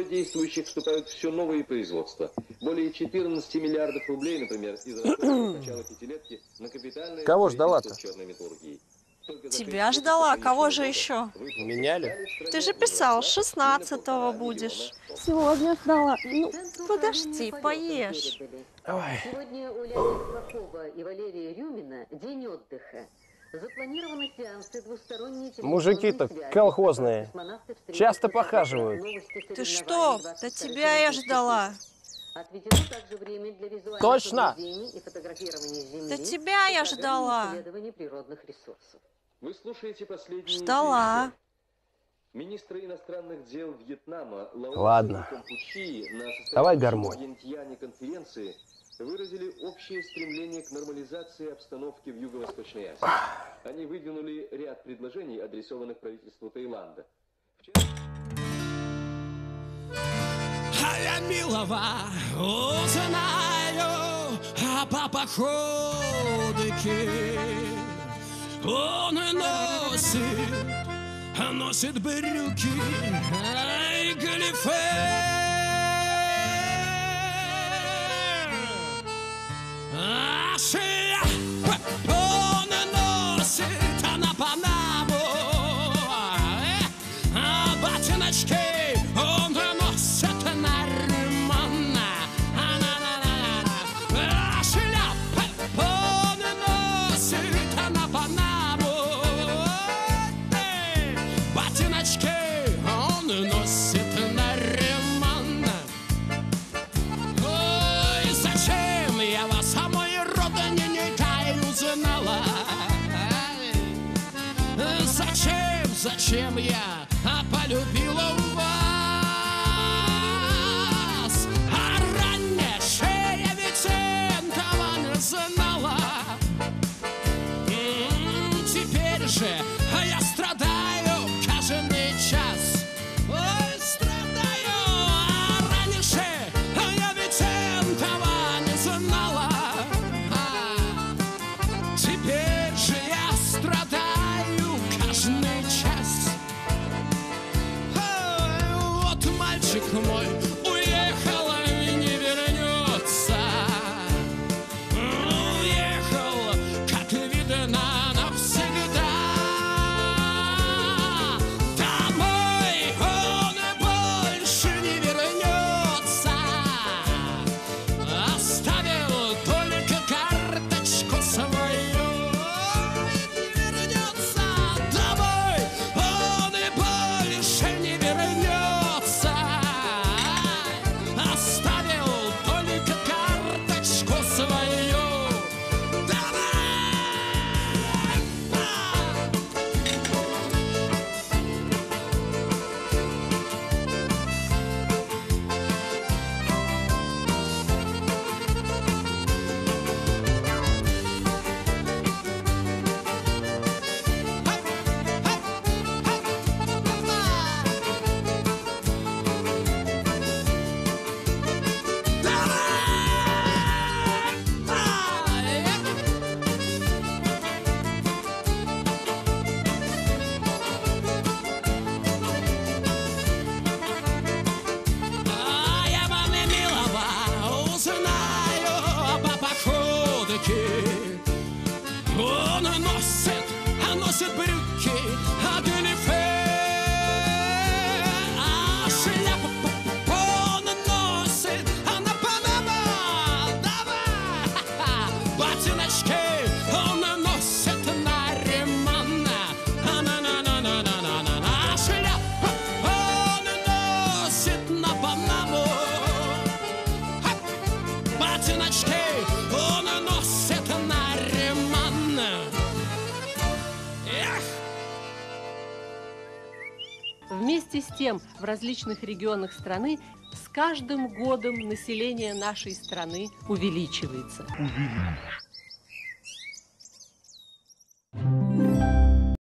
действующих вступают все новые производства. Более 14 миллиардов рублей, например, израсходовано с начала пятилетки на капитальное Кого ждала-то? черной металлургии. Тебя ждала, кого же еще? Меняли? Ты же писал, 16-го будешь. Сегодня ждала. Ну, подожди, поешь. Ой. Сегодня у Леонида Попова и Валерия Рюмина день отдыха. Запланированы сеансы двусторонней Мужики-то колхозные. Часто похаживают. Ты что? Да тебя я ждала. Отведено также время для визуальных Точно! наблюдений и фотографирования Земли. Да тебя я и программы ждала. исследования природных ресурсов. Вы слушаете последние Ждала. известия. Министры иностранных дел Вьетнама Ладно. Давай гармонь. Вьентьяне конференции выразили общее стремление к нормализации обстановки в Юго-Восточной Азии. Они выдвинули ряд предложений, адресованных правительству Таиланда. А я милого узнаю по походке. Он носит брюки и галифе. А шляпу он носит на Панаму. А ботиночки он носит на Римана. А шляпу он носит на Панаму. Ботиночки он носит на Римана. Ой, зачем я вас о моей родине не узнала? Зачем я полюбила вас? А раньше я ведь этого не знала. Теперь же я страдаю каждый час. Ой, страдаю, а раньше я ведь этого не знала. Теперь же я страдаю каждый час. Вот мальчик мой уехал и не вернется. Уехал, как видно, навсегда. Домой он больше не вернется. Оставил только карточку свою. Не вернется домой, он больше не вернется. Оставил только карточку свою. А я вам не милого узнаю по походке. Он носит брюки, а галифе. А шляпу он носит на Панама. Давай! Ботиночки он носит на Римана. А шляпу он носит на Панаму. Ботиночки он носит на Римана. Эх! Вместе с тем, в различных регионах страны с каждым годом население нашей страны увеличивается.